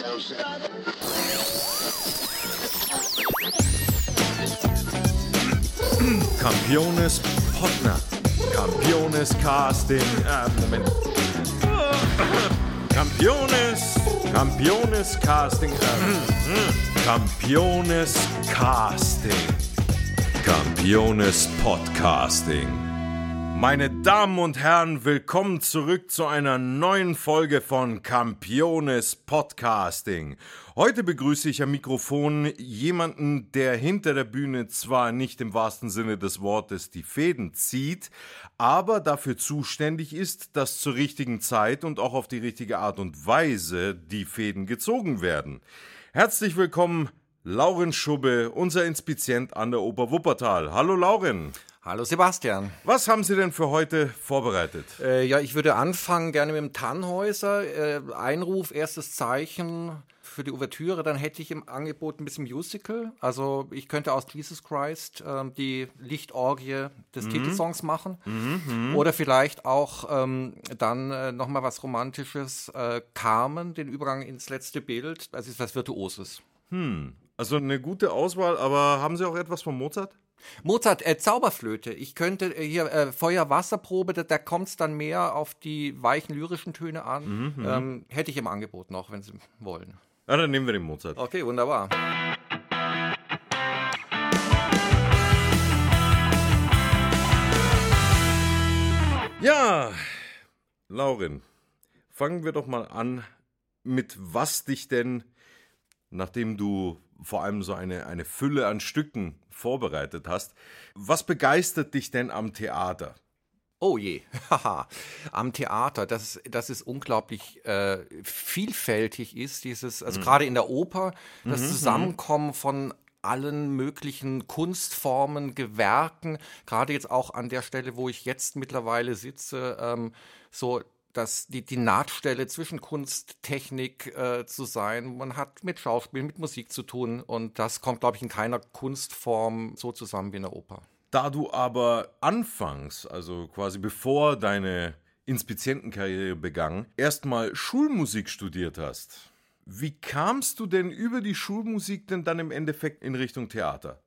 Campiones Potner. Campiones Casting. Moment. Campiones Casting. Campiones Casting. Campiones Podcasting. Meine Damen und Herren, willkommen zurück zu einer neuen Folge von Campiones Podcasting. Heute begrüße ich am Mikrofon jemanden, der hinter der Bühne zwar nicht im wahrsten Sinne des Wortes die Fäden zieht, aber dafür zuständig ist, dass zur richtigen Zeit und auch auf die richtige Art und Weise die Fäden gezogen werden. Herzlich willkommen, Lauren Schubbe, unser Inspizient an der Oper Wuppertal. Hallo Lauren. Hallo Sebastian. Was haben Sie denn für heute vorbereitet? Ich würde anfangen gerne mit dem Tannhäuser. Einruf, erstes Zeichen für die Ouvertüre. Dann hätte ich im Angebot ein bisschen Musical. Also ich könnte aus Jesus Christ die Lichtorgie des Titelsongs machen. Oder vielleicht auch dann nochmal was Romantisches. Carmen, den Übergang ins letzte Bild. Das ist was Virtuoses. Also eine gute Auswahl, aber haben Sie auch etwas von Mozart? Mozart, Zauberflöte. Ich könnte hier Feuer-Wasserprobe, da kommt es dann mehr auf die weichen lyrischen Töne an. Hätte ich im Angebot noch, wenn Sie wollen. Ja, dann nehmen wir den Mozart. Okay, wunderbar. Ja, Lauren, fangen wir doch mal an, mit was dich denn, nachdem du vor allem so eine Fülle an Stücken vorbereitet hast, was begeistert dich denn am Theater? Oh je, haha, am Theater, das ist unglaublich vielfältig ist, also gerade in der Oper, das Zusammenkommen von allen möglichen Kunstformen, Gewerken, gerade jetzt auch an der Stelle, wo ich jetzt mittlerweile sitze, so dass die Nahtstelle zwischen Kunst, Technik zu sein. Man hat mit Schauspiel, mit Musik zu tun und das kommt, glaube ich, in keiner Kunstform so zusammen wie in der Oper. Da du aber anfangs, also quasi bevor deine Inspizientenkarriere begann, erstmal Schulmusik studiert hast, wie kamst du denn über die Schulmusik denn dann im Endeffekt in Richtung Theater?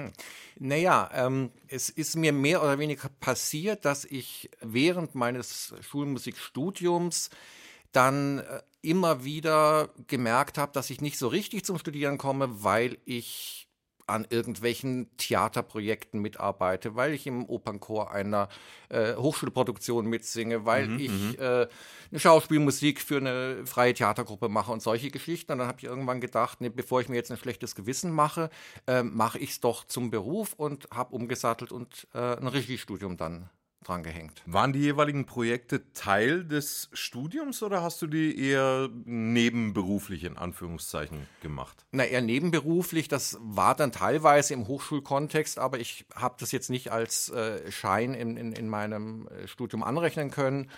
Naja, es ist mir mehr oder weniger passiert, dass ich während meines Schulmusikstudiums dann immer wieder gemerkt habe, dass ich nicht so richtig zum Studieren komme, weil ich an irgendwelchen Theaterprojekten mitarbeite, weil ich im Opernchor einer Hochschulproduktion mitsinge, weil ich eine Schauspielmusik für eine freie Theatergruppe mache und solche Geschichten. Und dann habe ich irgendwann gedacht, nee, bevor ich mir jetzt ein schlechtes Gewissen mache, mache ich es doch zum Beruf und habe umgesattelt und ein Regiestudium dann dran gehängt. Waren die jeweiligen Projekte Teil des Studiums oder hast du die eher nebenberuflich in Anführungszeichen gemacht? Na, eher nebenberuflich, das war dann teilweise im Hochschulkontext, aber ich habe das jetzt nicht als Schein in meinem Studium anrechnen können.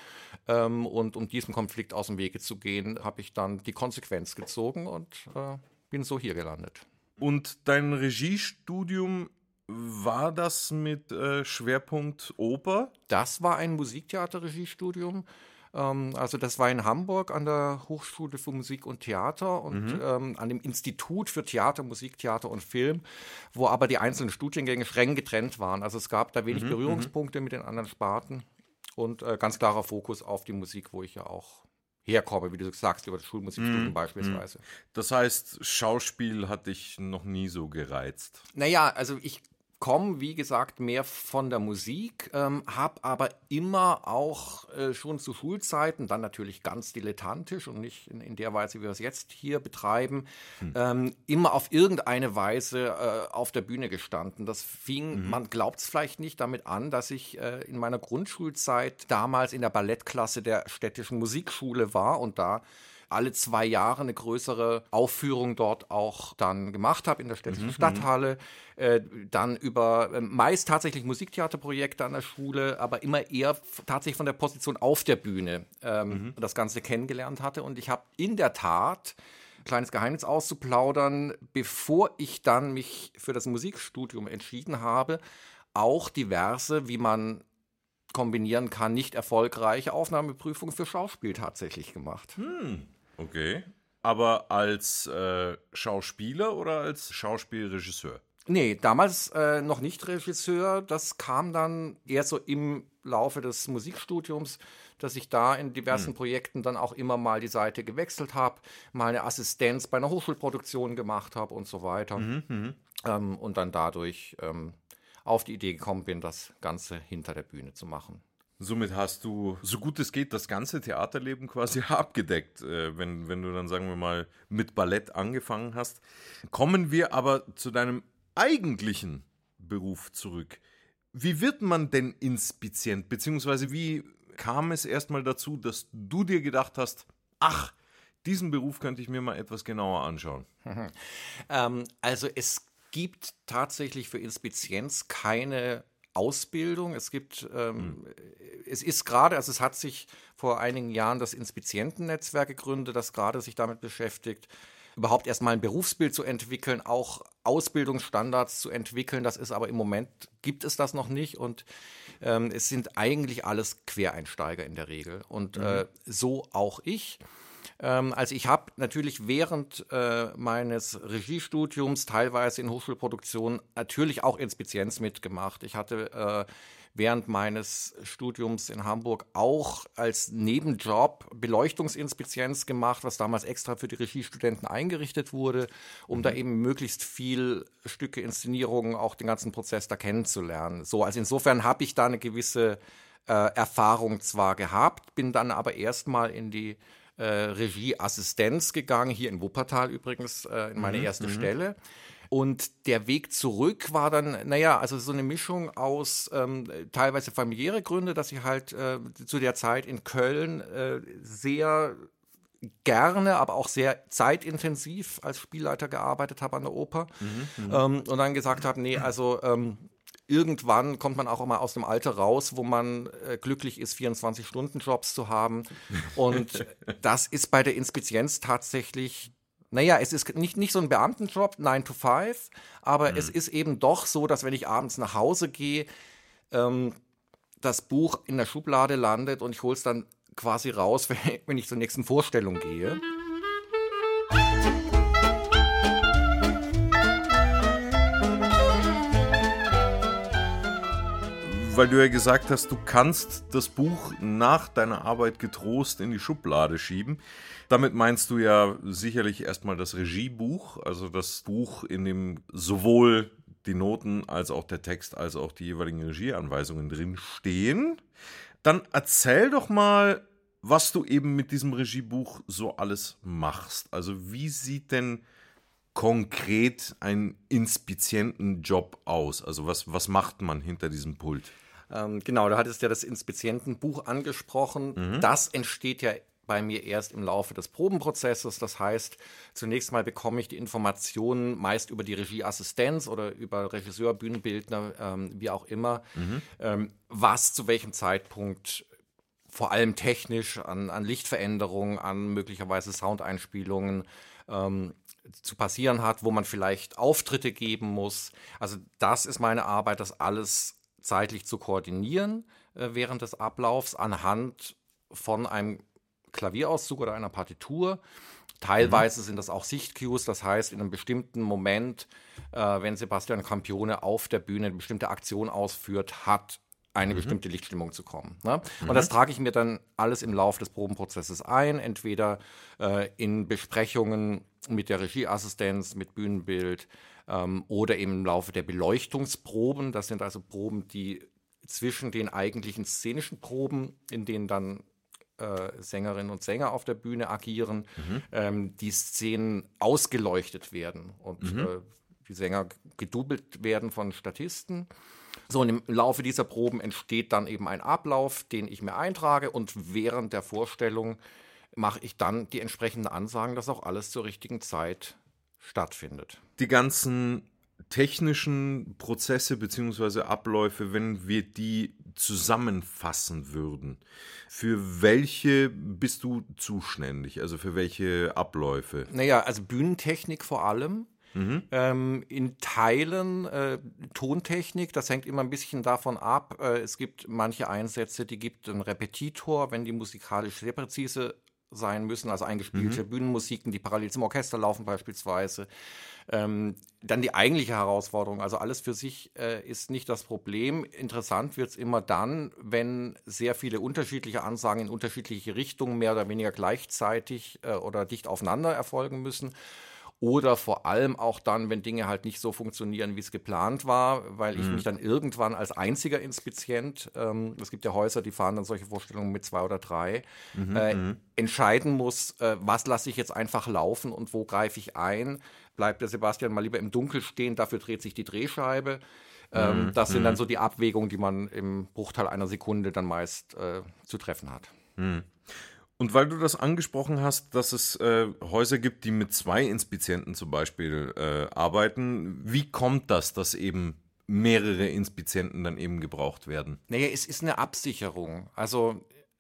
Und um diesem Konflikt aus dem Wege zu gehen, habe ich dann die Konsequenz gezogen und bin so hier gelandet. Und dein Regiestudium, war das mit Schwerpunkt Oper? Das war ein Musiktheaterregiestudium. Also das war in Hamburg an der Hochschule für Musik und Theater und an dem Institut für Theater, Musiktheater und Film, wo aber die einzelnen Studiengänge streng getrennt waren. Also es gab da wenig Berührungspunkte mit den anderen Sparten und ganz klarer Fokus auf die Musik, wo ich ja auch herkomme, wie du sagst, über das Schulmusikstudium beispielsweise. Das heißt, Schauspiel hat dich noch nie so gereizt? Naja, also ich komme, wie gesagt, mehr von der Musik, habe aber immer auch schon zu Schulzeiten, dann natürlich ganz dilettantisch und nicht in der Weise, wie wir es jetzt hier betreiben, immer auf irgendeine Weise auf der Bühne gestanden. Das fing, man glaubt es vielleicht nicht, damit an, dass ich in meiner Grundschulzeit damals in der Ballettklasse der städtischen Musikschule war und da alle 2 Jahre eine größere Aufführung dort auch dann gemacht habe in der städtischen Stadthalle. Dann über meist tatsächlich Musiktheaterprojekte an der Schule, aber immer eher tatsächlich von der Position auf der Bühne das Ganze kennengelernt hatte. Und ich habe in der Tat, kleines Geheimnis auszuplaudern, bevor ich dann mich für das Musikstudium entschieden habe, auch diverse, wie man kombinieren kann, nicht erfolgreiche Aufnahmeprüfungen für Schauspiel tatsächlich gemacht. Okay. aber als Schauspieler oder als Schauspielregisseur? Nee, damals noch nicht Regisseur. Das kam dann eher so im Laufe des Musikstudiums, dass ich da in diversen Projekten dann auch immer mal die Seite gewechselt habe, mal eine Assistenz bei einer Hochschulproduktion gemacht habe und so weiter. Und dann dadurch auf die Idee gekommen bin, das Ganze hinter der Bühne zu machen. Somit hast du, so gut es geht, das ganze Theaterleben quasi abgedeckt, wenn du dann, sagen wir mal, mit Ballett angefangen hast. Kommen wir aber zu deinem eigentlichen Beruf zurück. Wie wird man denn Inspizient, beziehungsweise wie kam es erstmal dazu, dass du dir gedacht hast, ach, diesen Beruf könnte ich mir mal etwas genauer anschauen? Also es gibt tatsächlich für Inspizienz keine Ausbildung. Es hat sich vor einigen Jahren das Inspizientennetzwerk gegründet, das gerade sich damit beschäftigt, überhaupt erstmal ein Berufsbild zu entwickeln, auch Ausbildungsstandards zu entwickeln. Das ist aber im Moment, gibt es das noch nicht und es sind eigentlich alles Quereinsteiger in der Regel und so auch ich. Also ich habe natürlich während meines Regiestudiums, teilweise in Hochschulproduktionen, natürlich auch Inspizienz mitgemacht. Ich hatte während meines Studiums in Hamburg auch als Nebenjob Beleuchtungsinspizienz gemacht, was damals extra für die Regiestudenten eingerichtet wurde, um da eben möglichst viel Stücke, Inszenierungen, auch den ganzen Prozess da kennenzulernen. So, also insofern habe ich da eine gewisse Erfahrung zwar gehabt, bin dann aber erstmal in die Regieassistenz gegangen, hier in Wuppertal übrigens, in meine erste Stelle. Und der Weg zurück war dann, also so eine Mischung aus teilweise familiäre Gründe, dass ich halt zu der Zeit in Köln sehr gerne, aber auch sehr zeitintensiv als Spielleiter gearbeitet habe an der Oper. Und dann gesagt habe, irgendwann kommt man auch mal aus dem Alter raus, wo man glücklich ist, 24-Stunden-Jobs zu haben. Und das ist bei der Inspizienz tatsächlich, es ist nicht so ein Beamtenjob, 9 to 5, aber es ist eben doch so, dass wenn ich abends nach Hause gehe, das Buch in der Schublade landet und ich hole es dann quasi raus, wenn ich zur nächsten Vorstellung gehe. Weil du ja gesagt hast, du kannst das Buch nach deiner Arbeit getrost in die Schublade schieben. Damit meinst du ja sicherlich erstmal das Regiebuch, also das Buch, in dem sowohl die Noten als auch der Text als auch die jeweiligen Regieanweisungen drin stehen. Dann erzähl doch mal, was du eben mit diesem Regiebuch so alles machst. Also wie sieht denn konkret ein Inspizientenjob aus? Also was macht man hinter diesem Pult? Genau, da hattest du ja das Inspizientenbuch angesprochen. Das entsteht ja bei mir erst im Laufe des Probenprozesses. Das heißt, zunächst mal bekomme ich die Informationen meist über die Regieassistenz oder über Regisseur, Bühnenbildner, wie auch immer, was zu welchem Zeitpunkt vor allem technisch an Lichtveränderungen, an möglicherweise Soundeinspielungen zu passieren hat, wo man vielleicht Auftritte geben muss. Also das ist meine Arbeit, das alles zeitlich zu koordinieren während des Ablaufs anhand von einem Klavierauszug oder einer Partitur. Teilweise sind das auch Sichtcues, das heißt, in einem bestimmten Moment, wenn Sebastian Campione auf der Bühne eine bestimmte Aktion ausführt, hat eine bestimmte Lichtstimmung zu kommen. Ne? Und das trage ich mir dann alles im Laufe des Probenprozesses ein, entweder in Besprechungen mit der Regieassistenz, mit Bühnenbild oder eben im Laufe der Beleuchtungsproben. Das sind also Proben, die zwischen den eigentlichen szenischen Proben, in denen dann Sängerinnen und Sänger auf der Bühne agieren, die Szenen ausgeleuchtet werden und die Sänger gedoubelt werden von Statisten. So, und im Laufe dieser Proben entsteht dann eben ein Ablauf, den ich mir eintrage, und während der Vorstellung mache ich dann die entsprechenden Ansagen, dass auch alles zur richtigen Zeit stattfindet. Die ganzen technischen Prozesse bzw. Abläufe, wenn wir die zusammenfassen würden, für welche bist du zuständig? Also für welche Abläufe? Also Bühnentechnik vor allem. In Teilen Tontechnik, das hängt immer ein bisschen davon ab. Es gibt manche Einsätze, die gibt einen Repetitor, wenn die musikalisch sehr präzise sein müssen, also eingespielte Bühnenmusiken, die parallel zum Orchester laufen beispielsweise. Dann die eigentliche Herausforderung, also alles für sich ist nicht das Problem. Interessant wird es immer dann, wenn sehr viele unterschiedliche Ansagen in unterschiedliche Richtungen mehr oder weniger gleichzeitig oder dicht aufeinander erfolgen müssen. Oder vor allem auch dann, wenn Dinge halt nicht so funktionieren, wie es geplant war, weil ich mich dann irgendwann als einziger Inspizient, es gibt ja Häuser, die fahren dann solche Vorstellungen mit 2 oder 3, entscheiden muss, was lasse ich jetzt einfach laufen und wo greife ich ein. Bleibt der Sebastian mal lieber im Dunkel stehen, dafür dreht sich die Drehscheibe. Das sind dann so die Abwägungen, die man im Bruchteil einer Sekunde dann meist zu treffen hat. Und weil du das angesprochen hast, dass es Häuser gibt, die mit 2 Inspizienten zum Beispiel arbeiten, wie kommt das, dass eben mehrere Inspizienten dann eben gebraucht werden? Naja, es ist eine Absicherung. Also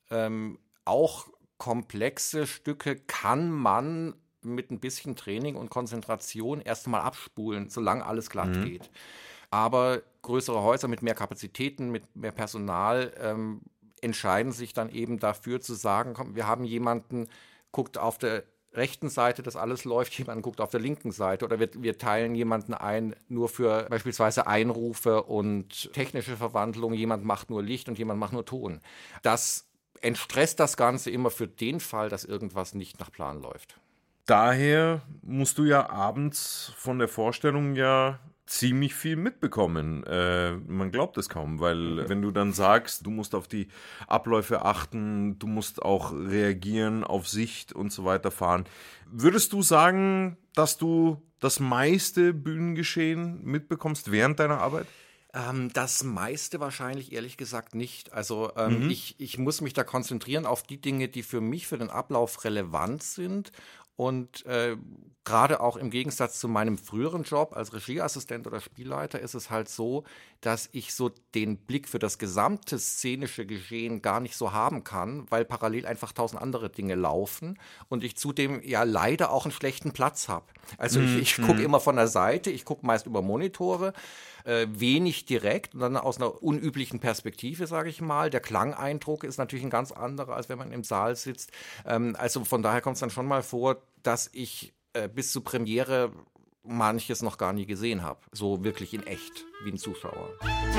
auch komplexe Stücke kann man mit ein bisschen Training und Konzentration erstmal abspulen, solange alles glatt geht. Aber größere Häuser mit mehr Kapazitäten, mit mehr Personal entscheiden sich dann eben dafür zu sagen, komm, wir haben jemanden, guckt auf der rechten Seite, dass alles läuft, jemand guckt auf der linken Seite oder wir teilen jemanden ein, nur für beispielsweise Einrufe und technische Verwandlung, jemand macht nur Licht und jemand macht nur Ton. Das entstresst das Ganze immer für den Fall, dass irgendwas nicht nach Plan läuft. Daher musst du ja abends von der Vorstellung ja ziemlich viel mitbekommen. Man glaubt es kaum, weil wenn du dann sagst, du musst auf die Abläufe achten, du musst auch reagieren, auf Sicht und so weiter fahren. Würdest du sagen, dass du das meiste Bühnengeschehen mitbekommst während deiner Arbeit? Das meiste wahrscheinlich ehrlich gesagt nicht. Also ich muss mich da konzentrieren auf die Dinge, die für mich, für den Ablauf relevant sind. Und gerade auch im Gegensatz zu meinem früheren Job als Regieassistent oder Spielleiter ist es halt so, dass ich so den Blick für das gesamte szenische Geschehen gar nicht so haben kann, weil parallel einfach 1000 andere Dinge laufen und ich zudem ja leider auch einen schlechten Platz habe. Also ich gucke immer von der Seite, ich gucke meist über Monitore, wenig direkt und dann aus einer unüblichen Perspektive, sage ich mal. Der Klangeindruck ist natürlich ein ganz anderer, als wenn man im Saal sitzt. Also von daher kommt es dann schon mal vor, dass ich bis zur Premiere manches noch gar nie gesehen habe. So wirklich in echt, wie ein Zuschauer.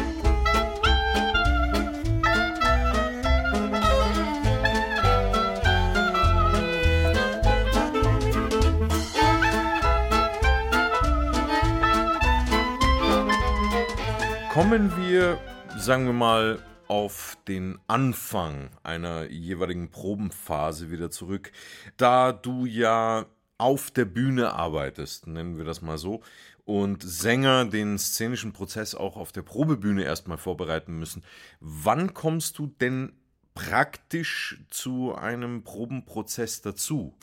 Kommen wir, sagen wir mal, auf den Anfang einer jeweiligen Probenphase wieder zurück. Da du ja auf der Bühne arbeitest, nennen wir das mal so, und Sänger den szenischen Prozess auch auf der Probebühne erstmal vorbereiten müssen. Wann kommst du denn praktisch zu einem Probenprozess dazu?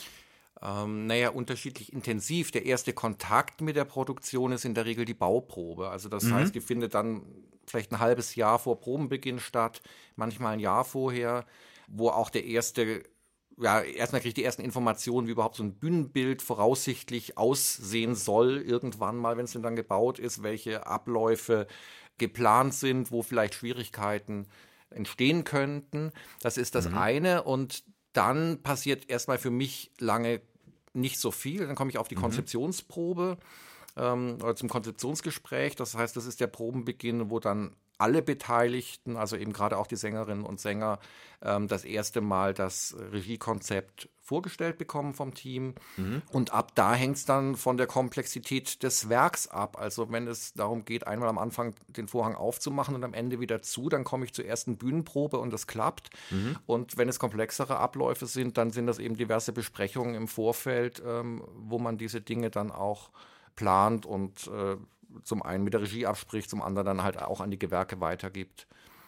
Unterschiedlich intensiv. Der erste Kontakt mit der Produktion ist in der Regel die Bauprobe. Also das heißt, die findet dann vielleicht ein halbes Jahr vor Probenbeginn statt, manchmal ein Jahr vorher, wo auch erstmal kriege ich die ersten Informationen, wie überhaupt so ein Bühnenbild voraussichtlich aussehen soll, irgendwann mal, wenn es denn dann gebaut ist, welche Abläufe geplant sind, wo vielleicht Schwierigkeiten entstehen könnten. Das ist das eine und dann passiert erstmal für mich lange nicht so viel. Dann komme ich auf die Konzeptionsprobe oder zum Konzeptionsgespräch. Das heißt, das ist der Probenbeginn, wo dann alle Beteiligten, also eben gerade auch die Sängerinnen und Sänger, das erste Mal das Regiekonzept vorgestellt bekommen vom Team. Und ab da hängt es dann von der Komplexität des Werks ab. Also wenn es darum geht, einmal am Anfang den Vorhang aufzumachen und am Ende wieder zu, dann komme ich zur ersten Bühnenprobe und das klappt. Und wenn es komplexere Abläufe sind, dann sind das eben diverse Besprechungen im Vorfeld, wo man diese Dinge dann auch plant und zum einen mit der Regie abspricht, zum anderen dann halt auch an die Gewerke weitergibt.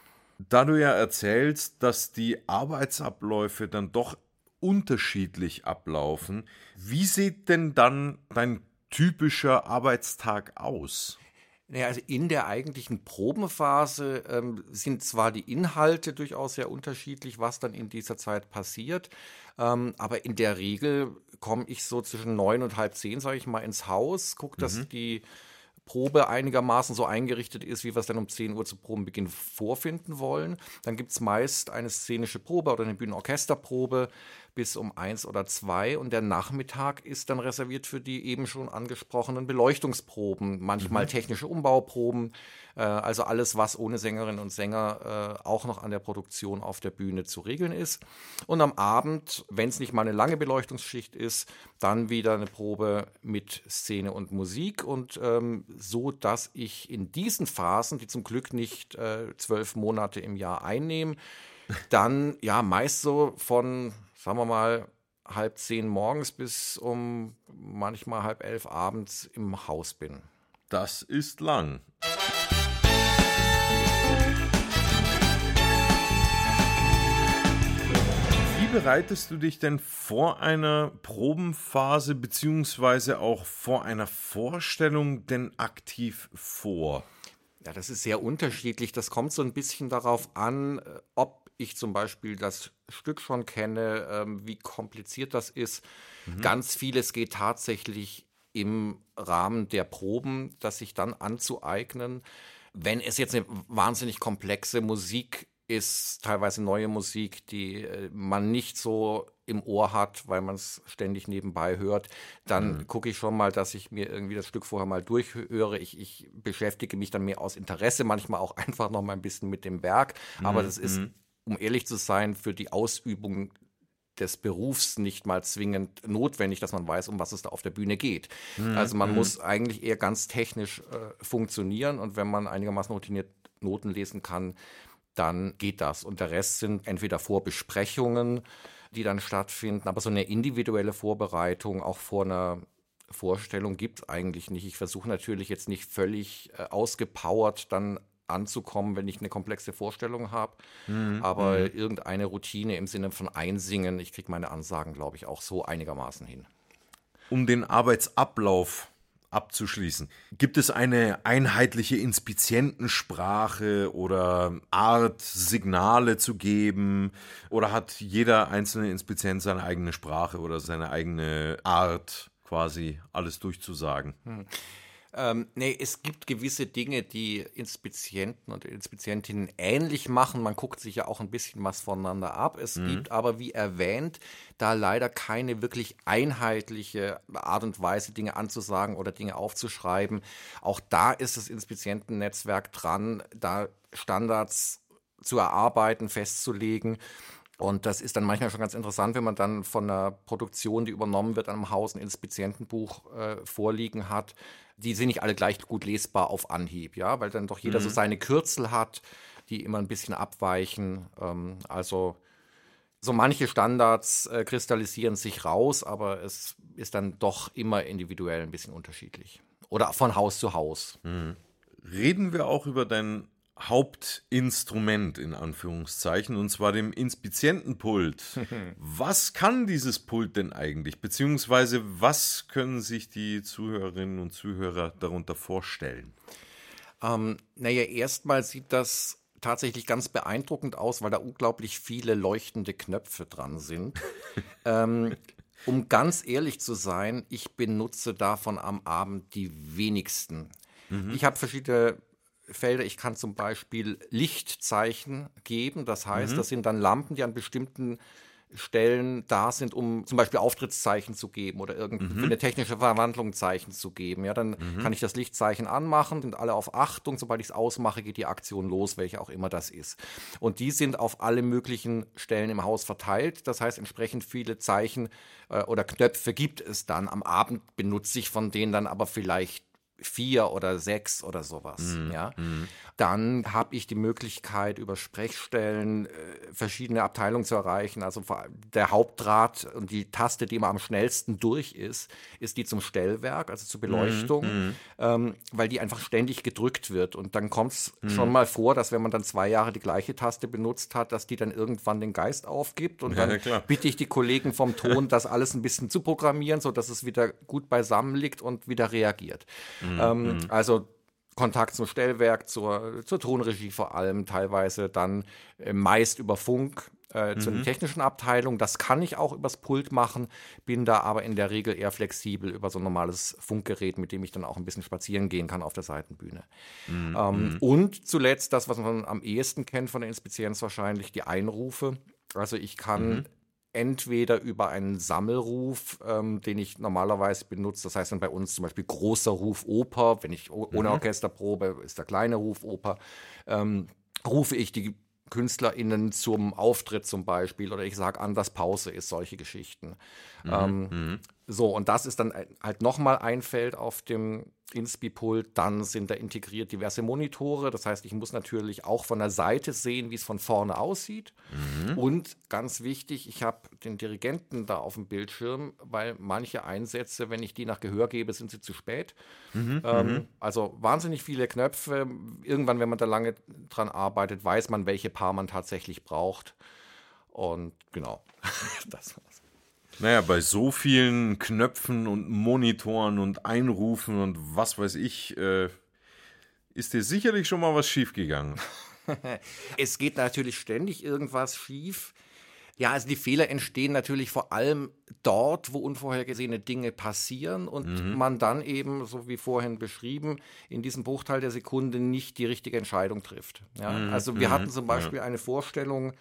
Da du ja erzählst, dass die Arbeitsabläufe dann doch unterschiedlich ablaufen, wie sieht denn dann dein typischer Arbeitstag aus? Naja, also in der eigentlichen Probenphase sind zwar die Inhalte durchaus sehr unterschiedlich, was dann in dieser Zeit passiert, aber in der Regel komme ich so zwischen 9 und halb 10, sage ich mal, ins Haus, gucke, dass die Probe einigermaßen so eingerichtet ist, wie wir es dann um 10 Uhr zu Probenbeginn vorfinden wollen. Dann gibt es meist eine szenische Probe oder eine Bühnenorchesterprobe. bis um 1 oder 2 und der Nachmittag ist dann reserviert für die eben schon angesprochenen Beleuchtungsproben, manchmal technische Umbauproben, also alles, was ohne Sängerinnen und Sänger auch noch an der Produktion auf der Bühne zu regeln ist. Und am Abend, wenn es nicht mal eine lange Beleuchtungsschicht ist, dann wieder eine Probe mit Szene und Musik und so, dass ich in diesen Phasen, die zum Glück nicht 12 Monate im Jahr einnehmen, dann ja meist so von, sagen wir mal, 9:30 morgens bis um manchmal 10:30 abends im Haus bin. Das ist lang. Wie bereitest du dich denn vor einer Probenphase beziehungsweise auch vor einer Vorstellung denn aktiv vor? Ja, das ist sehr unterschiedlich. Das kommt so ein bisschen darauf an, ob ich zum Beispiel das Stück schon kenne, wie kompliziert das ist. Ganz vieles geht tatsächlich im Rahmen der Proben, das sich dann anzueignen. Wenn es jetzt eine wahnsinnig komplexe Musik ist, teilweise neue Musik, die man nicht so im Ohr hat, weil man es ständig nebenbei hört, dann gucke ich schon mal, dass ich mir irgendwie das Stück vorher mal durchhöre. Ich beschäftige mich dann mehr aus Interesse, manchmal auch einfach noch mal ein bisschen mit dem Werk. Aber das ist, um ehrlich zu sein, für die Ausübung des Berufs nicht mal zwingend notwendig, dass man weiß, um was es da auf der Bühne geht. Also man muss eigentlich eher ganz technisch funktionieren und wenn man einigermaßen routiniert Noten lesen kann, dann geht das. Und der Rest sind entweder Vorbesprechungen, die dann stattfinden, aber so eine individuelle Vorbereitung auch vor einer Vorstellung gibt es eigentlich nicht. Ich versuche natürlich jetzt nicht völlig ausgepowert dann anzukommen, wenn ich eine komplexe Vorstellung habe, aber irgendeine Routine im Sinne von Einsingen, ich kriege meine Ansagen, glaube ich, auch so einigermaßen hin. Um den Arbeitsablauf abzuschließen, gibt es eine einheitliche Inspizientensprache oder Art, Signale zu geben? Oder hat jeder einzelne Inspizient seine eigene Sprache oder seine eigene Art, quasi alles durchzusagen? Nee, es gibt gewisse Dinge, die Inspizienten und Inspizientinnen ähnlich machen. Man guckt sich ja auch ein bisschen was voneinander ab. Es gibt aber, wie erwähnt, da leider keine wirklich einheitliche Art und Weise, Dinge anzusagen oder Dinge aufzuschreiben. Auch da ist das Inspizientennetzwerk dran, da Standards zu erarbeiten, festzulegen. Und das ist dann manchmal schon ganz interessant, wenn man dann von einer Produktion, die übernommen wird, einem Haus ein Inspizientenbuch vorliegen hat. Die sind nicht alle gleich gut lesbar auf Anhieb, ja, weil dann doch jeder so seine Kürzel hat, die immer ein bisschen abweichen. Also so manche Standards kristallisieren sich raus, aber es ist dann doch immer individuell ein bisschen unterschiedlich. Oder von Haus zu Haus. Reden wir auch über dein Hauptinstrument in Anführungszeichen, und zwar dem Inspizientenpult. Was kann dieses Pult denn eigentlich, beziehungsweise was können sich die Zuhörerinnen und Zuhörer darunter vorstellen? Naja, erstmal sieht das tatsächlich ganz beeindruckend aus, weil da unglaublich viele leuchtende Knöpfe dran sind. Um ganz ehrlich zu sein, ich benutze davon am Abend die wenigsten. Ich habe verschiedene Felder. Ich kann zum Beispiel Lichtzeichen geben. Das heißt, das sind dann Lampen, die an bestimmten Stellen da sind, um zum Beispiel Auftrittszeichen zu geben oder für eine technische Verwandlung Zeichen zu geben. Ja, dann kann ich das Lichtzeichen anmachen, sind alle auf Achtung. Sobald ich es ausmache, geht die Aktion los, welche auch immer das ist. Und die sind auf alle möglichen Stellen im Haus verteilt. Das heißt, entsprechend viele Zeichen oder Knöpfe gibt es dann. Am Abend benutze ich von denen dann aber vielleicht 4 oder 6 oder sowas. Ja. Dann habe ich die Möglichkeit, über Sprechstellen verschiedene Abteilungen zu erreichen. Also der Hauptdraht und die Taste, die immer am schnellsten durch ist die zum Stellwerk, also zur Beleuchtung, weil die einfach ständig gedrückt wird. Und dann kommt es schon mal vor, dass wenn man dann 2 Jahre die gleiche Taste benutzt hat, dass die dann irgendwann den Geist aufgibt. Und dann bitte ich die Kollegen vom Ton, das alles ein bisschen zu programmieren, sodass es wieder gut beisammen liegt und wieder reagiert. Also Kontakt zum Stellwerk, zur Tonregie vor allem, teilweise dann meist über Funk zu den technischen Abteilungen. Das kann ich auch übers Pult machen, bin da aber in der Regel eher flexibel über so ein normales Funkgerät, mit dem ich dann auch ein bisschen spazieren gehen kann auf der Seitenbühne. Und zuletzt das, was man am ehesten kennt von der Inspizienz wahrscheinlich, die Einrufe. Also ich kann entweder über einen Sammelruf, den ich normalerweise benutze, das heißt dann bei uns zum Beispiel großer Ruf Oper, wenn ich ohne Orchester probe, ist der kleine Ruf Oper, rufe ich die KünstlerInnen zum Auftritt zum Beispiel oder ich sage an, dass Pause ist, solche Geschichten. So, und das ist dann halt nochmal ein Feld auf dem Inspi-Pult. Dann sind da integriert diverse Monitore. Das heißt, ich muss natürlich auch von der Seite sehen, wie es von vorne aussieht. Und ganz wichtig, ich habe den Dirigenten da auf dem Bildschirm, weil manche Einsätze, wenn ich die nach Gehör gebe, sind sie zu spät. Also wahnsinnig viele Knöpfe. Irgendwann, wenn man da lange dran arbeitet, weiß man, welche Paar man tatsächlich braucht. Und genau, das war's. Naja, bei so vielen Knöpfen und Monitoren und Einrufen und was weiß ich, ist dir sicherlich schon mal was schiefgegangen. Es geht natürlich ständig irgendwas schief. Ja, also die Fehler entstehen natürlich vor allem dort, wo unvorhergesehene Dinge passieren und man dann eben, so wie vorhin beschrieben, in diesem Bruchteil der Sekunde nicht die richtige Entscheidung trifft. Ja, also wir hatten zum Beispiel eine Vorstellung,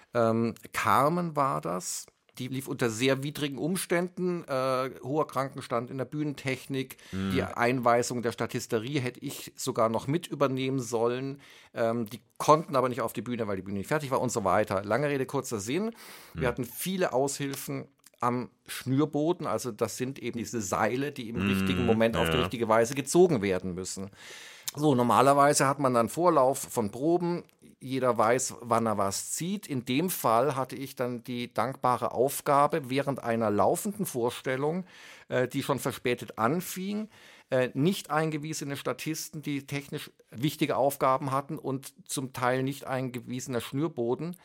Carmen war das. Die lief unter sehr widrigen Umständen, hoher Krankenstand in der Bühnentechnik, die Einweisung der Statisterie hätte ich sogar noch mit übernehmen sollen. Die konnten aber nicht auf die Bühne, weil die Bühne nicht fertig war und so weiter. Lange Rede, kurzer Sinn. Wir hatten viele Aushilfen am Schnürboden, also das sind eben diese Seile, die im richtigen Moment auf die richtige Weise gezogen werden müssen. So, normalerweise hat man dann Vorlauf von Proben, jeder weiß, wann er was zieht. In dem Fall hatte ich dann die dankbare Aufgabe, während einer laufenden Vorstellung, die schon verspätet anfing, nicht eingewiesene Statisten, die technisch wichtige Aufgaben hatten und zum Teil nicht eingewiesener Schnürboden,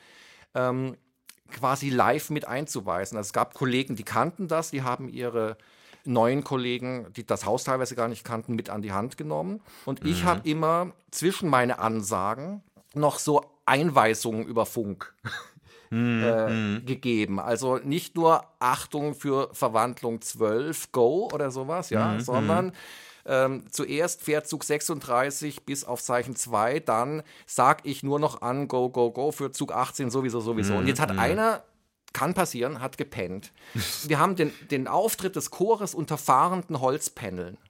quasi live mit einzuweisen. Also es gab Kollegen, die kannten das, die haben ihre neuen Kollegen, die das Haus teilweise gar nicht kannten, mit an die Hand genommen. Und ich habe immer zwischen meine Ansagen noch so Einweisungen über Funk gegeben. Also nicht nur Achtung für Verwandlung 12, go oder sowas, ja, sondern zuerst Pferdzug 36 bis auf Zeichen 2, dann sag ich nur noch an, go, go, go für Zug 18 sowieso. Und jetzt hat einer, kann passieren, hat gepennt. Wir haben den Auftritt des Chores unter fahrenden Holzpaneln,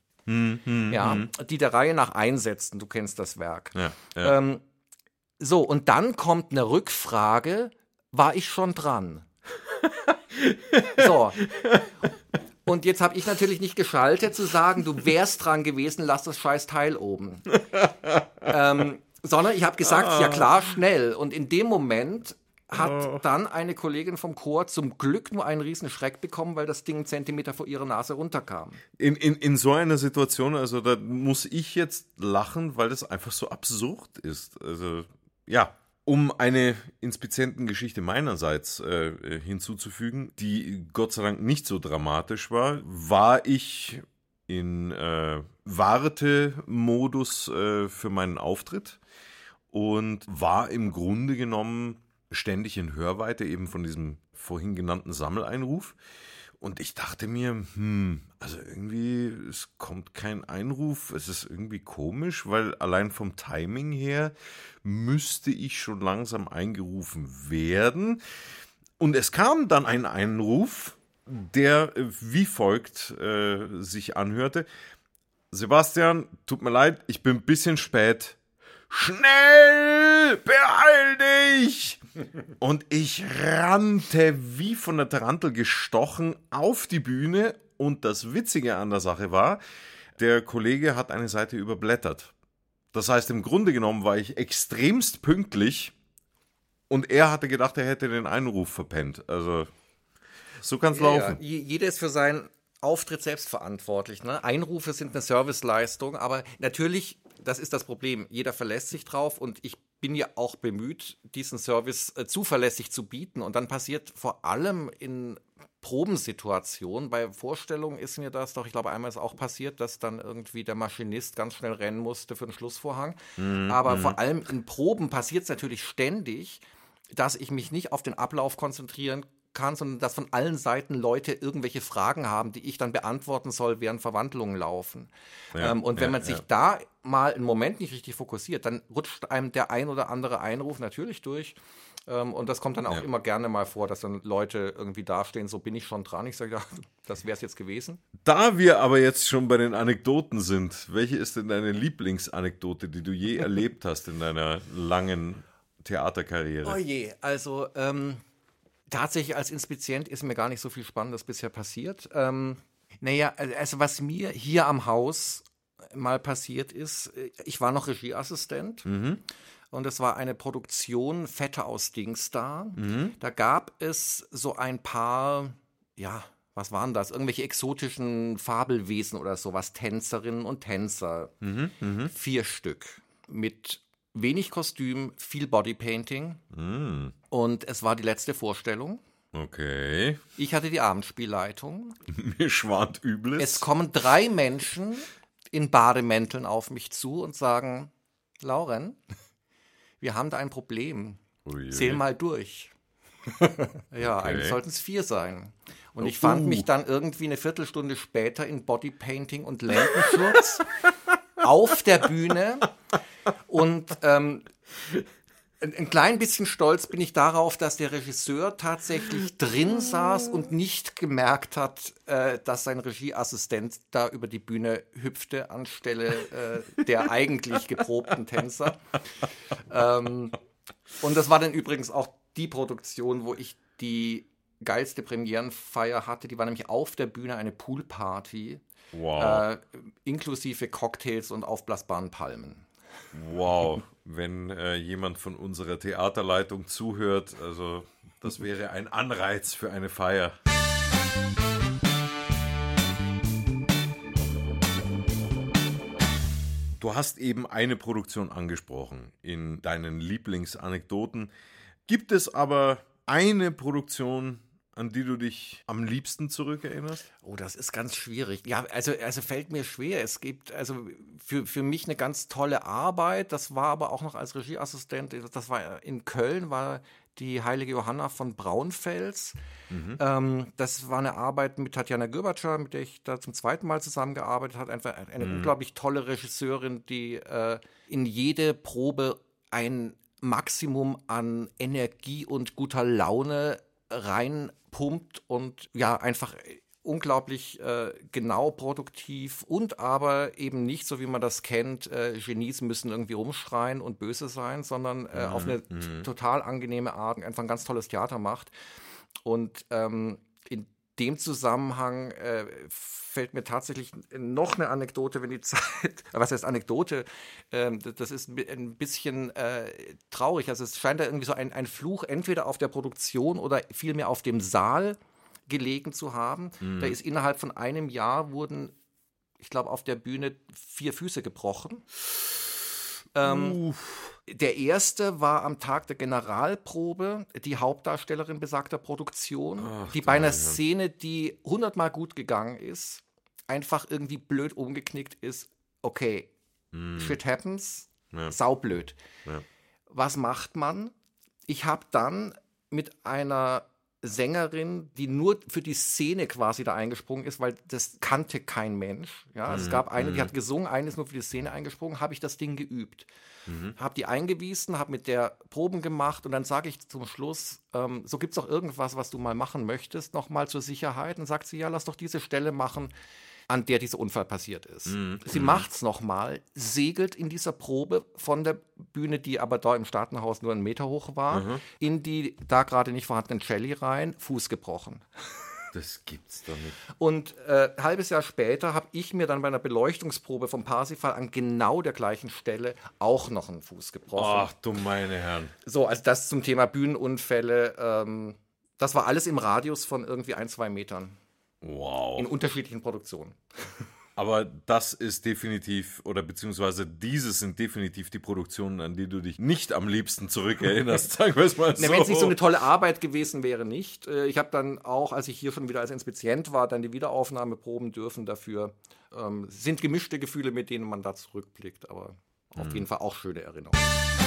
die der Reihe nach einsetzten. Du kennst das Werk. Ja. So, und dann kommt eine Rückfrage, war ich schon dran? So. Und jetzt habe ich natürlich nicht geschaltet zu sagen, du wärst dran gewesen, lass das scheiß Teil oben. Sondern ich habe gesagt, ja klar, schnell. Und in dem Moment hat dann eine Kollegin vom Chor zum Glück nur einen riesen Schreck bekommen, weil das Ding 1 Zentimeter vor ihrer Nase runterkam. In so einer Situation, also da muss ich jetzt lachen, weil das einfach so absurd ist. Also ja, um eine Inspizientengeschichte meinerseits hinzuzufügen, die Gott sei Dank nicht so dramatisch war ich in Wartemodus für meinen Auftritt und war im Grunde genommen ständig in Hörweite eben von diesem vorhin genannten Sammeleinruf. Und ich dachte mir, also irgendwie, es kommt kein Einruf, es ist irgendwie komisch, weil allein vom Timing her müsste ich schon langsam eingerufen werden. Und es kam dann ein Einruf, der wie folgt sich anhörte. Sebastian, tut mir leid, ich bin ein bisschen spät. Schnell, beeil dich! Und ich rannte wie von der Tarantel gestochen auf die Bühne und das Witzige an der Sache war, der Kollege hat eine Seite überblättert. Das heißt, im Grunde genommen war ich extremst pünktlich und er hatte gedacht, er hätte den Einruf verpennt. Also, so kann's laufen. Ja, jeder ist für seinen Auftritt selbst verantwortlich. Ne? Einrufe sind eine Serviceleistung, aber natürlich, das ist das Problem, jeder verlässt sich drauf und ich bin ja auch bemüht, diesen Service zuverlässig zu bieten. Und dann passiert vor allem in Probensituationen, bei Vorstellungen ist mir das doch, ich glaube, einmal ist auch passiert, dass dann irgendwie der Maschinist ganz schnell rennen musste für den Schlussvorhang. Aber vor allem in Proben passiert es natürlich ständig, dass ich mich nicht auf den Ablauf konzentrieren kann, sondern dass von allen Seiten Leute irgendwelche Fragen haben, die ich dann beantworten soll, während Verwandlungen laufen. Und wenn man sich da mal einen Moment nicht richtig fokussiert, dann rutscht einem der ein oder andere Einruf natürlich durch. Und das kommt dann auch immer gerne mal vor, dass dann Leute irgendwie dastehen, so bin ich schon dran. Ich sage, ja, das wäre es jetzt gewesen. Da wir aber jetzt schon bei den Anekdoten sind, welche ist denn deine Lieblingsanekdote, die du je erlebt hast in deiner langen Theaterkarriere? Oh je, also tatsächlich als Inspizient ist mir gar nicht so viel Spannendes bisher passiert. Naja, also was mir hier am Haus mal passiert ist, ich war noch Regieassistent. Und es war eine Produktion Fette aus Dingsda. Da gab es so ein paar, ja, was waren das? Irgendwelche exotischen Fabelwesen oder sowas, Tänzerinnen und Tänzer. 4 Stück mit wenig Kostüm, viel Bodypainting. Und es war die letzte Vorstellung. Okay. Ich hatte die Abendspielleitung. Mir schwant Übles. Es kommen 3 Menschen in Bademänteln auf mich zu und sagen, Lauren, wir haben da ein Problem. Zähl mal durch. Ja, eigentlich sollten es 4 sein. Und ich fand mich dann irgendwie eine Viertelstunde später in Bodypainting und Lendenschurz auf der Bühne. Und ein klein bisschen stolz bin ich darauf, dass der Regisseur tatsächlich drin saß und nicht gemerkt hat, dass sein Regieassistent da über die Bühne hüpfte anstelle der eigentlich geprobten Tänzer. Und das war dann übrigens auch die Produktion, wo ich die geilste Premierenfeier hatte. Die war nämlich auf der Bühne eine Poolparty, inklusive Cocktails und aufblasbaren Palmen. Wow, wenn jemand von unserer Theaterleitung zuhört, also das wäre ein Anreiz für eine Feier. Du hast eben eine Produktion angesprochen in deinen Lieblingsanekdoten. Gibt es aber eine Produktion, an die du dich am liebsten zurückerinnerst? Oh, das ist ganz schwierig. Ja, also fällt mir schwer. Es gibt also für mich eine ganz tolle Arbeit. Das war aber auch noch als Regieassistent. Das war in Köln, war die Heilige Johanna von Braunfels. Das war eine Arbeit mit Tatjana Görbatscher, mit der ich da zum 2. Mal zusammengearbeitet habe. Einfach eine unglaublich tolle Regisseurin, die in jede Probe ein Maximum an Energie und guter Laune reinpumpt und ja, einfach unglaublich genau produktiv und aber eben nicht, so wie man das kennt, Genies müssen irgendwie rumschreien und böse sein, sondern auf eine total angenehme Art einfach ein ganz tolles Theater macht. Und in dem Zusammenhang fällt mir tatsächlich noch eine Anekdote, wenn die Zeit, was heißt Anekdote, das ist ein bisschen traurig. Also es scheint da irgendwie so ein Fluch entweder auf der Produktion oder vielmehr auf dem Saal gelegen zu haben. Da ist innerhalb von einem Jahr wurden, ich glaube, auf der Bühne 4 Füße gebrochen. Der erste war am Tag der Generalprobe die Hauptdarstellerin besagter Produktion, die bei einer Szene, die 100-mal gut gegangen ist, einfach irgendwie blöd umgeknickt ist. Okay, shit happens, saublöd. Ja. Was macht man? Ich habe dann mit einer Sängerin, die nur für die Szene quasi da eingesprungen ist, weil das kannte kein Mensch. Ja, also es gab eine, die hat gesungen, eine ist nur für die Szene eingesprungen, habe ich das Ding geübt. Habe die eingewiesen, habe mit der Proben gemacht und dann sage ich zum Schluss, so gibt es doch irgendwas, was du mal machen möchtest, nochmal zur Sicherheit. Und sagt sie, ja, lass doch diese Stelle machen, an der dieser Unfall passiert ist. Sie macht es nochmal, segelt in dieser Probe von der Bühne, die aber da im Staatenhaus nur 1 Meter hoch war, in die da gerade nicht vorhandenen Celli rein, Fuß gebrochen. Das gibt's doch nicht. Und halbes Jahr später habe ich mir dann bei einer Beleuchtungsprobe vom Parsifal an genau der gleichen Stelle auch noch einen Fuß gebrochen. Ach du meine Herren. So, also das zum Thema Bühnenunfälle. Das war alles im Radius von irgendwie 1-2 Metern. Wow. In unterschiedlichen Produktionen. Aber das ist definitiv, oder beziehungsweise diese sind definitiv die Produktionen, an die du dich nicht am liebsten zurückerinnerst, sagen wir es mal so. Wenn es nicht so eine tolle Arbeit gewesen wäre, nicht. Ich habe dann auch, als ich hier schon wieder als Inspizient war, dann die Wiederaufnahme proben dürfen dafür. Sind gemischte Gefühle, mit denen man da zurückblickt, aber auf jeden Fall auch schöne Erinnerungen.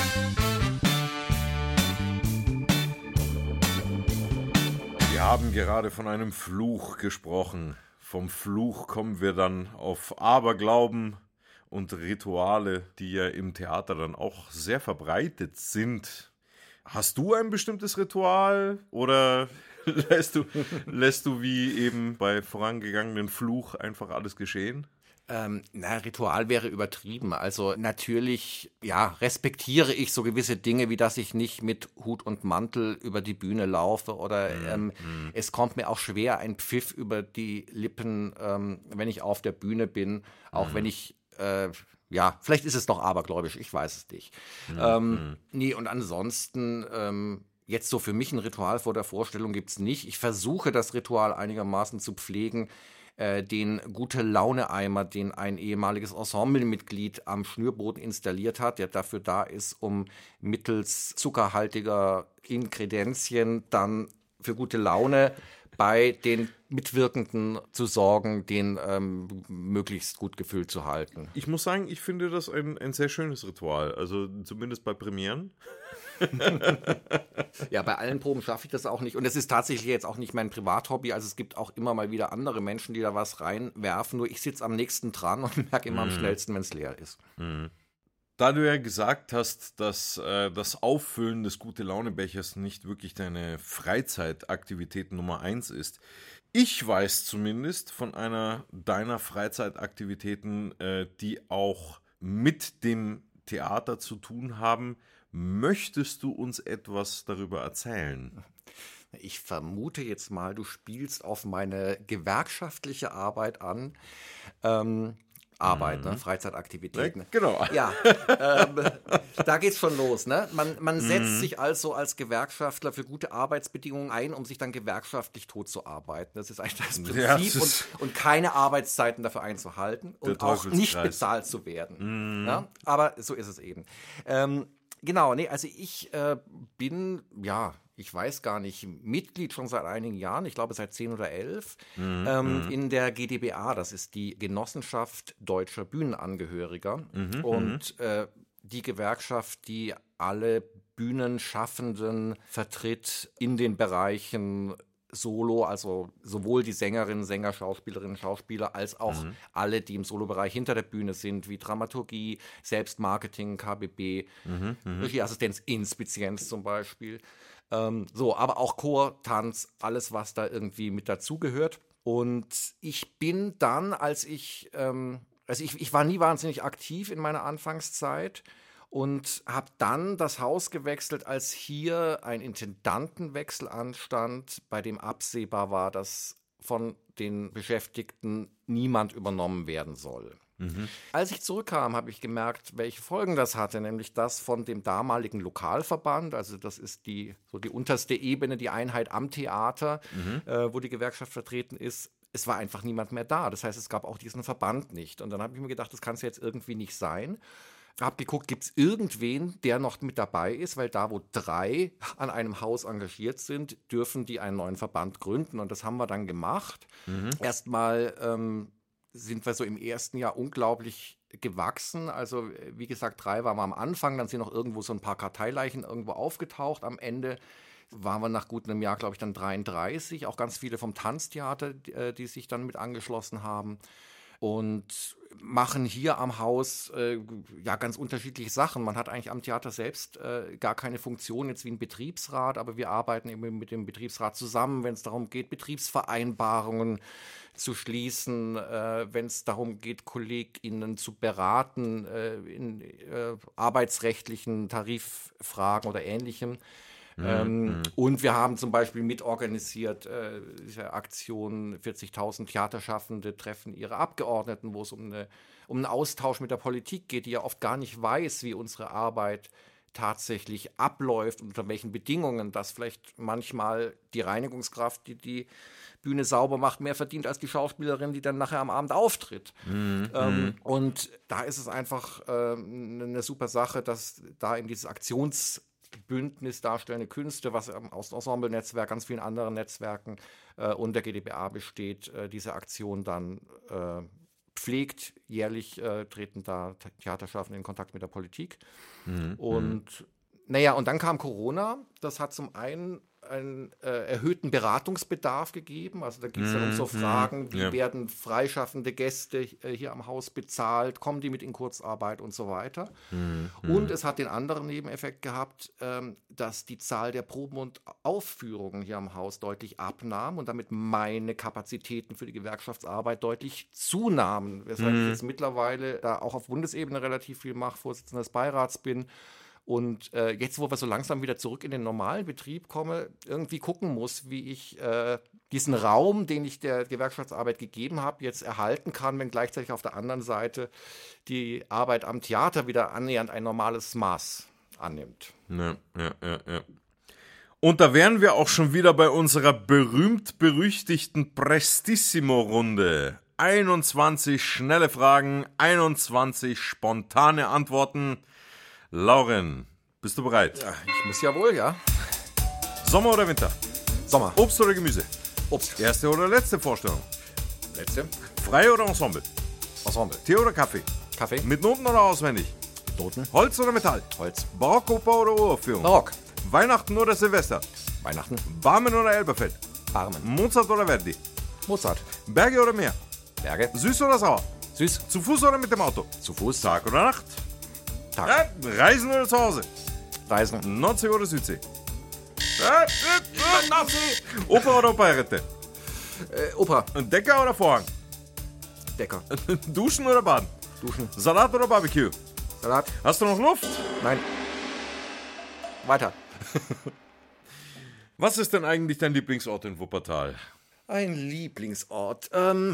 Wir haben gerade von einem Fluch gesprochen. Vom Fluch kommen wir dann auf Aberglauben und Rituale, die ja im Theater dann auch sehr verbreitet sind. Hast du ein bestimmtes Ritual oder lässt du wie eben bei vorangegangenen Fluch einfach alles geschehen? Ritual wäre übertrieben. Also natürlich, ja, respektiere ich so gewisse Dinge, wie dass ich nicht mit Hut und Mantel über die Bühne laufe oder es kommt mir auch schwer ein Pfiff über die Lippen, wenn ich auf der Bühne bin, auch wenn ich vielleicht ist es doch abergläubisch, ich weiß es nicht. Nee, und ansonsten jetzt so für mich ein Ritual vor der Vorstellung gibt's nicht. Ich versuche das Ritual einigermaßen zu pflegen, den Gute-Laune-Eimer, den ein ehemaliges Ensemblemitglied am Schnürboden installiert hat, der dafür da ist, um mittels zuckerhaltiger Ingredienzien dann für gute Laune bei den Mitwirkenden zu sorgen, den möglichst gut gefüllt zu halten. Ich muss sagen, ich finde das ein sehr schönes Ritual, also zumindest bei Premieren. Ja, bei allen Proben schaffe ich das auch nicht. Und es ist tatsächlich jetzt auch nicht mein Privathobby. Also es gibt auch immer mal wieder andere Menschen, die da was reinwerfen. Nur ich sitze am nächsten dran und merke immer am schnellsten, wenn es leer ist. Da du ja gesagt hast, dass das Auffüllen des Gute-Laune-Bechers nicht wirklich deine Freizeitaktivität Nummer 1 ist. Ich weiß zumindest von einer deiner Freizeitaktivitäten, die auch mit dem Theater zu tun haben. Möchtest du uns etwas darüber erzählen? Ich vermute jetzt mal, du spielst auf meine gewerkschaftliche Arbeit an. Arbeit, ne? Freizeitaktivitäten. Genau. Ja, da geht's schon los, ne? Man setzt sich also als Gewerkschaftler für gute Arbeitsbedingungen ein, um sich dann gewerkschaftlich tot zu arbeiten. Das ist eigentlich das Prinzip Ja, und keine Arbeitszeiten dafür einzuhalten und auch nicht bezahlt zu werden. Ja? Aber so ist es eben. Genau, nee, also ich bin, ich weiß gar nicht, Mitglied schon seit einigen Jahren, ich glaube seit 10 oder 11, in der GdBA, das ist die Genossenschaft Deutscher Bühnenangehöriger. Und die Gewerkschaft, die alle Bühnenschaffenden vertritt in den Bereichen Solo, also sowohl die Sängerinnen, Sänger, Schauspielerinnen, Schauspieler, als auch alle, die im Solobereich hinter der Bühne sind, wie Dramaturgie, Selbstmarketing, KBB, Regieassistenz, Inspizienz zum Beispiel. Aber auch Chor, Tanz, alles, was da irgendwie mit dazugehört. Und ich bin dann, ich war nie wahnsinnig aktiv in meiner Anfangszeit und habe dann das Haus gewechselt, als hier ein Intendantenwechsel anstand, bei dem absehbar war, dass von den Beschäftigten niemand übernommen werden soll. Als ich zurückkam, habe ich gemerkt, welche Folgen das hatte, nämlich das von dem damaligen Lokalverband, also das ist die unterste Ebene, die Einheit am Theater, wo die Gewerkschaft vertreten ist. Es war einfach niemand mehr da. Das heißt, es gab auch diesen Verband nicht. Und dann habe ich mir gedacht, das kann es jetzt irgendwie nicht sein. Habe geguckt, gibt es irgendwen, der noch mit dabei ist, weil da, wo 3 an einem Haus engagiert sind, dürfen die einen neuen Verband gründen. Und das haben wir dann gemacht. Erstmal sind wir so im ersten Jahr unglaublich gewachsen. Also wie gesagt, 3 waren wir am Anfang, dann sind noch irgendwo so ein paar Karteileichen irgendwo aufgetaucht. Am Ende waren wir nach gut einem Jahr, glaube ich, dann 33. Auch ganz viele vom Tanztheater, die sich dann mit angeschlossen haben. Und machen hier am Haus ganz unterschiedliche Sachen. Man hat eigentlich am Theater selbst gar keine Funktion jetzt wie ein Betriebsrat, aber wir arbeiten eben mit dem Betriebsrat zusammen, wenn es darum geht, Betriebsvereinbarungen zu schließen, wenn es darum geht, KollegInnen zu beraten in arbeitsrechtlichen Tariffragen oder Ähnlichem. Und wir haben zum Beispiel mitorganisiert diese Aktion 40.000 Theaterschaffende treffen ihre Abgeordneten, wo es um einen Austausch mit der Politik geht, die ja oft gar nicht weiß, wie unsere Arbeit tatsächlich abläuft und unter welchen Bedingungen, dass vielleicht manchmal die Reinigungskraft, die Bühne sauber macht, mehr verdient als die Schauspielerin, die dann nachher am Abend auftritt. Und da ist es einfach eine super Sache, dass da in dieses Aktionsbündnis Darstellende Künste, was aus dem Ensemble-Netzwerk, ganz vielen anderen Netzwerken und der GdBA besteht, diese Aktion dann pflegt. Jährlich treten da Theaterschaffende in Kontakt mit der Politik. Und dann kam Corona. Das hat zum einen einen erhöhten Beratungsbedarf gegeben. Also da geht es dann um so Fragen, wie werden freischaffende Gäste hier am Haus bezahlt, kommen die mit in Kurzarbeit und so weiter. Und es hat den anderen Nebeneffekt gehabt, dass die Zahl der Proben und Aufführungen hier am Haus deutlich abnahm und damit meine Kapazitäten für die Gewerkschaftsarbeit deutlich zunahmen. Weshalb ich jetzt mittlerweile da auch auf Bundesebene relativ viel mache, Vorsitzender des Beirats bin. Und jetzt, wo wir so langsam wieder zurück in den normalen Betrieb komme, irgendwie gucken muss, wie ich diesen Raum, den ich der Gewerkschaftsarbeit gegeben habe, jetzt erhalten kann, wenn gleichzeitig auf der anderen Seite die Arbeit am Theater wieder annähernd ein normales Maß annimmt. Ja. Und da wären wir auch schon wieder bei unserer berühmt-berüchtigten Prestissimo-Runde. 21 schnelle Fragen, 21 spontane Antworten. Lauren, bist du bereit? Ja, ich muss ja wohl, ja. Sommer oder Winter? Sommer. Obst oder Gemüse? Obst. Erste oder letzte Vorstellung? Letzte. Freie oder Ensemble? Ensemble. Tee oder Kaffee? Kaffee. Mit Noten oder auswendig? Noten. Holz oder Metall? Holz. Barockoper oder Uraufführung? Barock. Weihnachten oder Silvester? Weihnachten. Barmen oder Elberfeld? Barmen. Mozart oder Verdi? Mozart. Berge oder Meer? Berge. Süß oder sauer? Süß. Zu Fuß oder mit dem Auto? Zu Fuß. Tag oder Nacht? Tag. Reisen oder zu Hause? Reisen. Nordsee oder Südsee? Oper oder Operette? Oper. Decker oder Vorhang? Decker. Duschen oder Baden? Duschen. Salat oder Barbecue? Salat. Hast du noch Luft? Nein. Weiter. Was ist denn eigentlich dein Lieblingsort in Wuppertal? Ein Lieblingsort.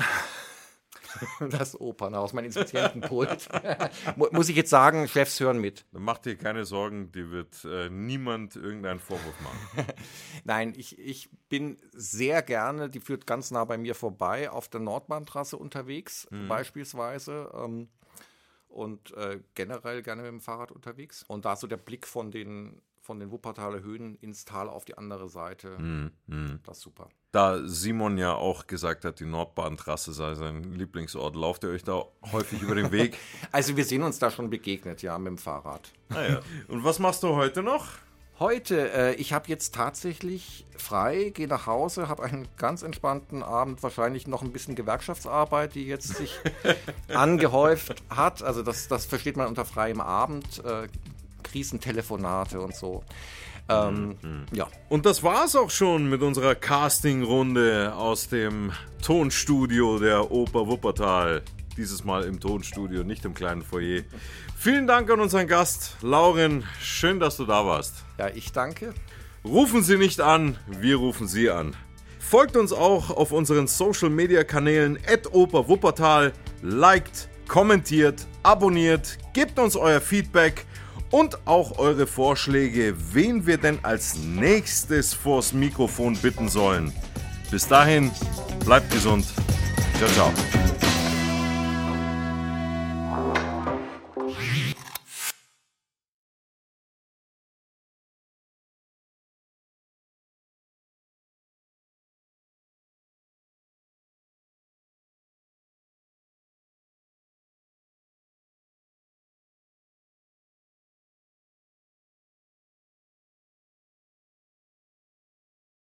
Das Opernhaus, mein Inspizierentenpult. Muss ich jetzt sagen, Chefs hören mit. Mach dir keine Sorgen, dir wird niemand irgendeinen Vorwurf machen. Nein, ich bin sehr gerne, die führt ganz nah bei mir vorbei, auf der Nordbahntrasse unterwegs, beispielsweise. Und generell gerne mit dem Fahrrad unterwegs. Und da so der Blick von den Wuppertaler Höhen ins Tal auf die andere Seite, das ist super. Da Simon ja auch gesagt hat, die Nordbahntrasse sei sein Lieblingsort, lauft ihr euch da häufig über den Weg? Also wir sind uns da schon begegnet, ja, mit dem Fahrrad. Ah ja. Und was machst du heute noch? Heute, ich habe jetzt tatsächlich frei, gehe nach Hause, habe einen ganz entspannten Abend, wahrscheinlich noch ein bisschen Gewerkschaftsarbeit, die jetzt sich angehäuft hat. Also das versteht man unter freiem Abend, Krisentelefonate und so. Ja. Und das war's auch schon mit unserer Casting-Runde aus dem Tonstudio der Oper Wuppertal. Dieses Mal im Tonstudio, nicht im kleinen Foyer. Vielen Dank an unseren Gast, Lauren. Schön, dass du da warst. Ja, ich danke. Rufen Sie nicht an, wir rufen Sie an. Folgt uns auch auf unseren Social-Media-Kanälen @operwuppertal, liked, kommentiert, abonniert, gebt uns euer Feedback und auch eure Vorschläge, wen wir denn als nächstes vors Mikrofon bitten sollen. Bis dahin, bleibt gesund. Ciao, ciao.